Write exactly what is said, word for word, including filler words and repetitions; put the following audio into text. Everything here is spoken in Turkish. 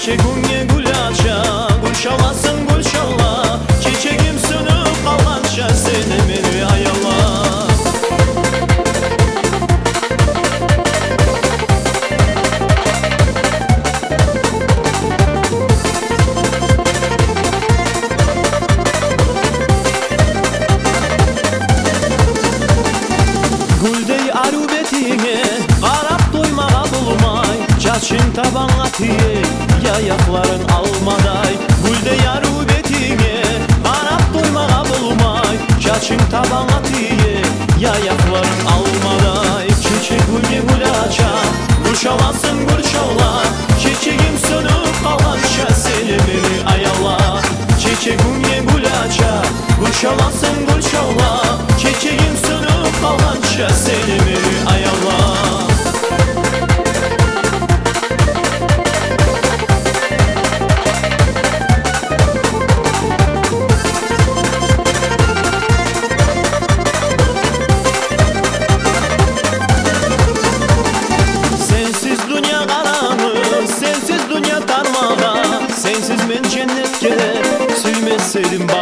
çiçeğinge gül aça, gül şalasın gül şala. Çiçeğim sönüp kalgança seni beni ayala. Güldey arubetine qarab doymağa bulmay, çaçın taban atiye yayakların almaday. Güldey arubetine qarab doymağa bulmay, çaçın taban atiye yayakların almaday. Çiçek gülge gül aça, gül şalasın gül şala. Çiçeğim sönüp kalgança seni beni ayala. Çiçek gülge gül aça, gül şalasın gül şala. Çiçeğim sönüp kalgança seni beni ayala. Sensiz dünya karanlık, sensiz dünya darmağa. Sensiz men cennetke süymeseydim